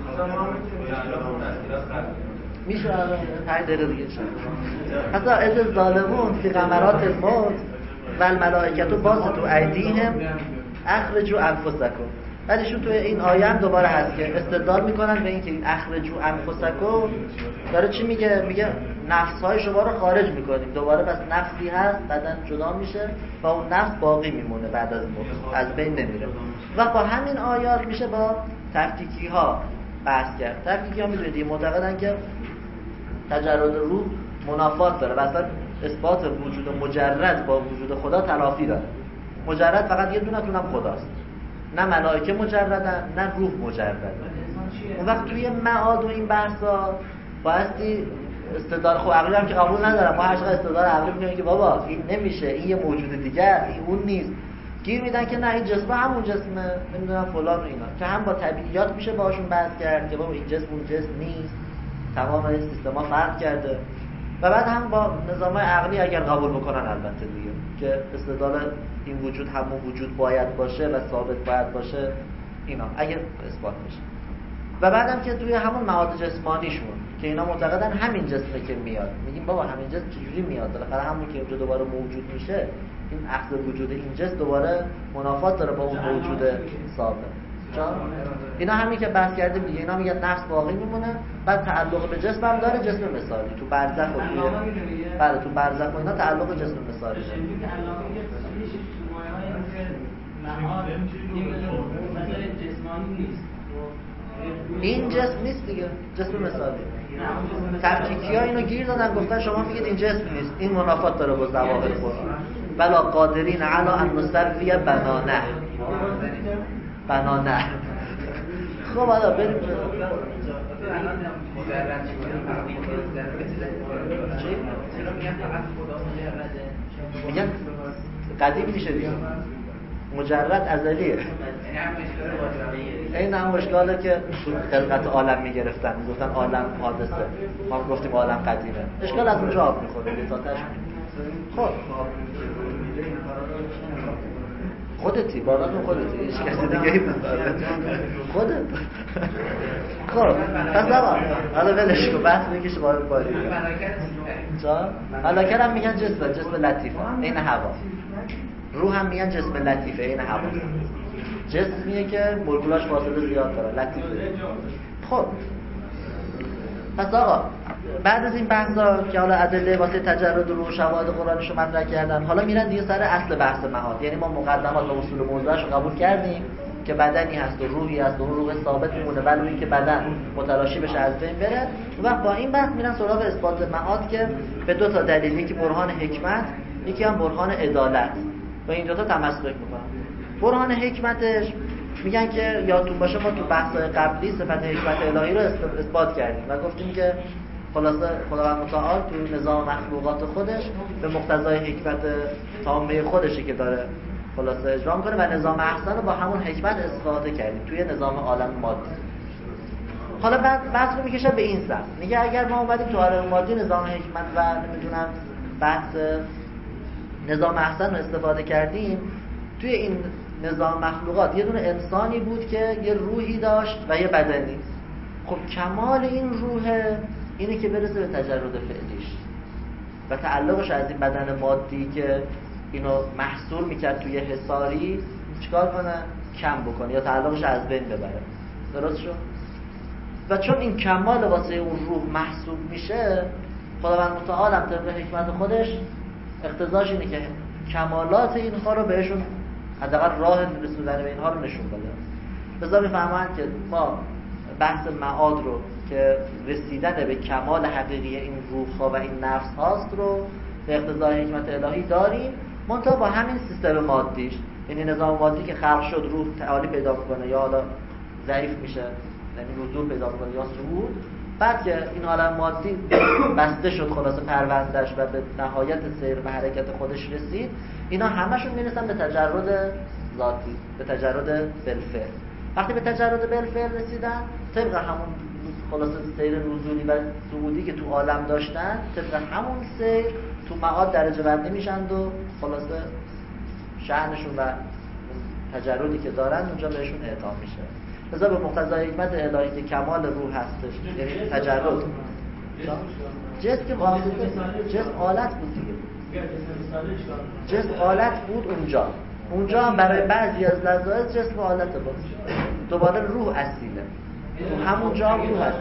میشه پنج دقیقه دیگه شد. حتی از ظالمون فی غمرات الموت و الملائکه باسطوا ایدیهم اخرجوا انفسکم. بعدشون توی این آیه هم دوباره هست که استدلال میکنن به این که این اخرجوا انفسکم داره چی میگه؟ میگه نفس‌های شما رو خارج میکنیم، دوباره بس نفسی هست بدن جدا میشه و اون نفس باقی میمونه بعد از موت، از بین نمیره. و با همین آیات میشه با تفکیکی ها بحث کرد. تفکیکی ها میدونید این معتقدن که تجرد روح منافات داره و اصلا اثبات وجود مجرد با وجود خدا تلافی داره. مجرد فقط یه دونه تونم خداست، نه ملائکه مجردن نه روح مجردن. اون وقت توی معاد و این بحثا بایستی استدلال خب عقلی هم که قبول ندارم، ما هر چقدر استدلال عقلی میگیم که بابا این نمیشه، این یه موجود دیگه است، این اون نیست، گیر میدن که نه این جسم همون جسمه، نمیدونم فلان و اینا، که هم با طبیعیات میشه باشون بحث کرد که بابا این جسم اون جسم نیست، تمام این سیستما فرق کرده. و بعد هم با نظام‌های عقلی اگر قبول بکنن البته دیگه که استدلال این وجود همون وجود باید باشه و ثابت باید باشه، اینا اگر اثبات بشه. و بعدم که توی همون مواد جسمانیشون که اینا معتقدن همین جسمه که میاد، میگیم بابا همین جسم چجوری میاد؟ بالاخره همون که اونجا دوباره موجود میشه، این اخذ وجود این جسم دوباره منافات داره با اون موجود ثابت. جان اینا همین که بحث کردیم دیگه، اینا میگن نفس باقی میمونه، بعد تعلق به جسم هم داره، جسم مثالی تو برزخ و توی بله تو برزخ و اینا تعلق جسم مثالی داره. این جسم نیست دیگه، جسم مثالی. تفکیکی ها اینو گیر دادن، گفتن شما میگید این جسم نیست، این منافات داره با ظواهر قرآن. بلا قادرین علی ان نسوی بنانه بنانه. خب حالا بریم میگن قدیم میشه دیگه، مجرد ازلیه. این هم اشکاله که خلقت عالم میگرفتن، میگفتن عالم حادثه، ما گفتیم عالم قدیمه. اشکال از اونجا آب میخوره لطاتش. خب خودتی، باراتون خودتی، هیچ کسی دیگه ای خودت. خب پس آقا حالا ولش کن، بحث میکشه بار باری جا. ملائکه هم میگن جسم، جسم لطیفه این هوا. روح هم میگن جسم لطیفه این هوا. جسمیه که مولکولاش فاصله زیاد داره، لطیفه. خب پس آقا بعد از این بحثا که حالا ادله واسه تجرد روح شواهد قرآنیشو مطرح کردن، حالا میرن دیگه سر اصل بحث معاد. یعنی ما مقدمات و اصول موضوعش رو قبول کردیم که بدنی هست و روحی هست و اون روح ثابت میمونه ولی اینکه بدن متلاشی بشه از بین بره. و با این بحث میرن سراغ اثبات معاد که به دو تا دلیل، یکی برهان حکمت، یکی هم برهان عدالت. و این دو تا تمسک میکنن. برهان حکمتش میگن که یادتون باشه ما تو بحث‌های قبلی صفت حکمت الهی رو اثبات کردیم و گفتیم که خلاصه خداوند متعال تو نظام مخلوقات خودش به مقتضای حکمت تامه خودشی که داره خلاصه اجرا میکنه و نظام احسن رو با همون حکمت استفاده کردیم توی نظام عالم مادی. حالا بعد بحث رو میکشه به این سمت، میگه اگر ما اومدیم تو عالم مادی نظام حکمت و نمیدونم بحث نظام احسن رو استفاده کردیم، توی این نظام مخلوقات یه دونه انسانی بود که یه روحی داشت و یه بدنی. خب کمال این روح اینه که برسه به تجرد فعلیش و تعلقش از این بدن مادی که اینو محصور میکرد توی حصاری چیکار کنه؟ کم بکنه یا تعلقش از بین ببره. درست شد؟ و چون این کمال واسه اون روح محسوب میشه، خداوند متعال هم طبق حکمت خودش اقتضاش اینه که کمالات اینها رو بهشون حداقل راه رسوندن به اینها رو نشون بده. لذا میفهمن که ما بحث معاد رو که رسیدن به کمال حقیقی این روح ها و این نفس هاست رو به اقتضای حکمت الهی داریم، منتها با همین سیستم مادیش، یعنی نظام مادی که خلق شد روح تعالی پیدا میکنه یا حالا ضعیف میشه، یعنی نزول پیدا میکنه یا صعود. بعد که این عالم مادی بسته شد خلاصه پروندهش و به نهایت سیر و حرکت خودش رسید، اینا همشون میرسن به تجرد ذاتی، به تجرد بالفعل. وقتی به تجرد بالفعل رسیدن، طبق همون خلاصه سیر نزولی و صعودی که تو عالم داشتن، طبق همون سیر تو معاد درجه بندی میشن و خلاصه شأنشون و تجردی که دارن اونجا بهشون اعطا میشه. لذا به مقتضای حکمت الهی که کمال روح هستش، یعنی تجرد. جسم که واسطه جسم آلت بود دیگه. جسم آلت بود اونجا. اونجا هم برای بعضی از لذایز جسم آلت بود. دوباره روح اصیله. تو همون جا هم روح هست.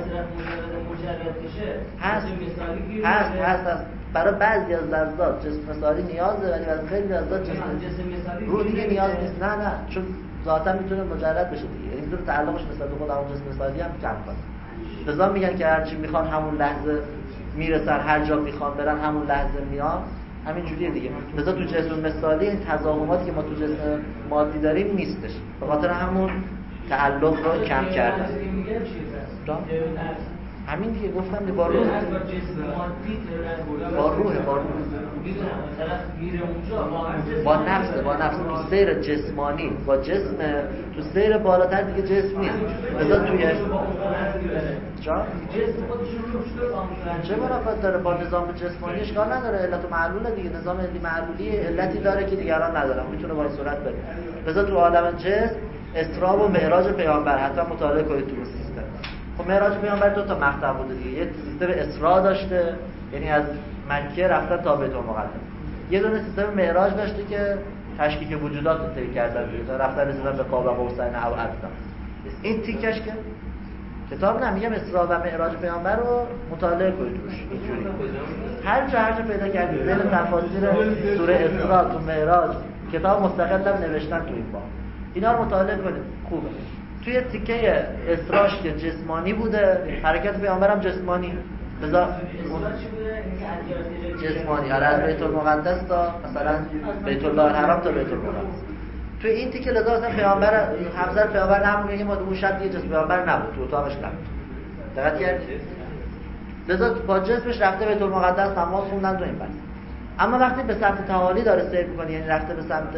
هست هست هست هست. برای بعضی از لذات جسم مثالی نیازه ولی برای خیلی لذات جسم روح دیگه نیاز نیست. نه نه چون ذاتا میتونه مجرد بشه دیگه، یعنی میتونه تعلقش نسبت به خود همون جسم مثالی هم کم کنه. لذا میگن که هرچی میخوان همون لحظه میرسن، هر جا میخوان برن همون لحظه میان، همین جوریه دیگه. لذا تو جسم مثالی این تضاهماتی که ما تو جسم مادی داریم نیستش، به خاطر همون تعلق رو کم کردن. همین دیگه گفتم با روح با روح با روح با نفس با نفس تو سیر جسمانی با جسم تو سیر بالاتر دیگه جسم نیست. لذا توی چا؟ چه منافات داره با نظام جسمانی؟ اشکال نداره، علت و معلوله دیگه. نظام علی معلولی علتی داره که دیگران ندارن، میتونه با صورت بره. لذا تو عالم جسم اسراء و معراج پیامبر حتما مطالعه کنید تو سیستم. خب معراج پیامبر دو تا مقطع بوده دیگه، یه سیستم اسراء داشته یعنی از مکه رفتن تا بیت المقدس، یه دونه سیستم معراج داشته که تشکیک وجودات رو طی کردن دیگه، رفتن رسیدن به قاب قوسین او ادنی. این تیکش که کتاب نمیگم اسراء و معراج پیامبر رو مطالعه کنید روش اینجوری هر جا هر جا پیدا کردید بین تفاسیر سوره اسراء تو معراج کتاب مستقل هم نوشتن تو این باب، اینا رو مطالعه کنید خوبه. توی تیکه اسراش که جسمانی بوده، حرکت پیامبر هم جسمانی، بذار جسمانی آره از بیت المقدس تا مثلا بیت الله الحرام تا بیت المقدس. تو این تیکه لذا مثلا پیامبر حمزه پیامبر نمونه که ما اون شب یه جسم پیامبر نبود تو اتاقش نبود. دقت کردید؟ لذا با جسمش رفته بیت المقدس نماز خوندن تو این بحث. اما وقتی به سمت تعالی داره سیر می‌کنه یعنی رفته به سمت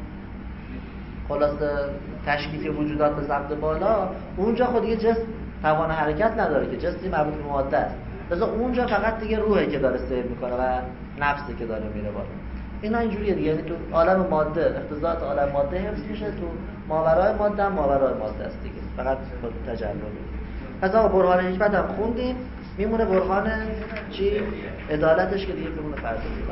خلاص تشکیل وجودات به سمت بالا، اونجا خود دیگه جسم توان حرکت نداره که جسمی مربوط به ماده است. لذا اونجا فقط دیگه روحه که داره سیر میکنه و نفسی که داره میره بالا. اینا اینجوریه دیگه، یعنی تو عالم ماده اختزاعات عالم ماده حفظ میشه، تو ماورای ماده هم ماورای ماده است دیگه، فقط تجربه. پس آقا برهان حکمت هم خوندیم، میمونه برهان چی؟ عدالتش که دیگه بمونه فرض دیگه.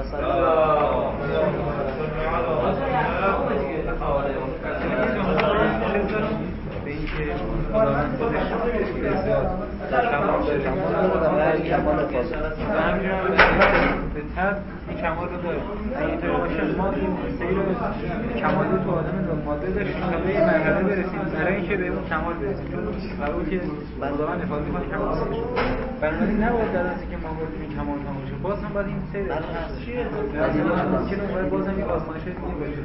به این که خداوند خودش در کمال داره و کمال فاضل و همینجور هم به طب این کمال رو داره. اگه اینطور باشه ما این سیر کمال تو آدم ماده داشتیم تا به یه مرحله برسیم برای اینکه به اون کمال برسیم، چون قرار که خداوند حفاظت کنه کمال بشه. بنابراین نباید در از اینکه ما بردیم این کمال تمام شه باز هم باید این سیر چیه؟ ممکنه باید باز هم یک آزمایش دیگه باشه.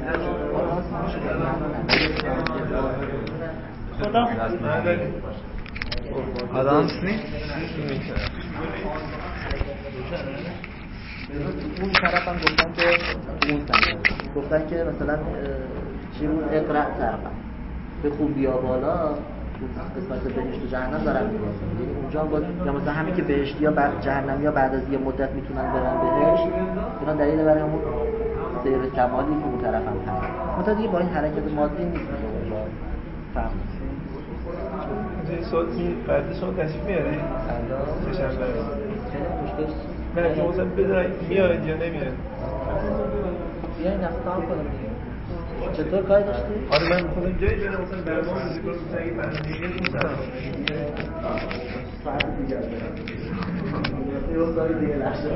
خدا آدم نیست اون طرف هم گفتن که اون طرف گفتن که مثلا چی بود اقرأ طرفا به خوبی ها بالا قسمت بهشت و جهنم دارن میگفتن، یعنی اونجا هم باید یا مثلا همین که بهشتی یا جهنمی ها بعد از یه مدت میتونن برن بهشت، اینا دلیل برای همون سیر کمالی که اون طرف هم هست. مثلا دیگه با این حرکت مادی نیست که اونجا فهم این سوال بعد شما تشریف میاره؟ سه‌شنبه نه که مثلا بدونن میاد یا نمیاد؟ بیاین نفت کام کنم دیگه. چطور کاری داشتی؟ آره من میخواستم جایی برم مثلا برنامه ذکر رو مثلا اگه برنامه دیگه نیستم ساعت دیگه برم یه ساعت دیگه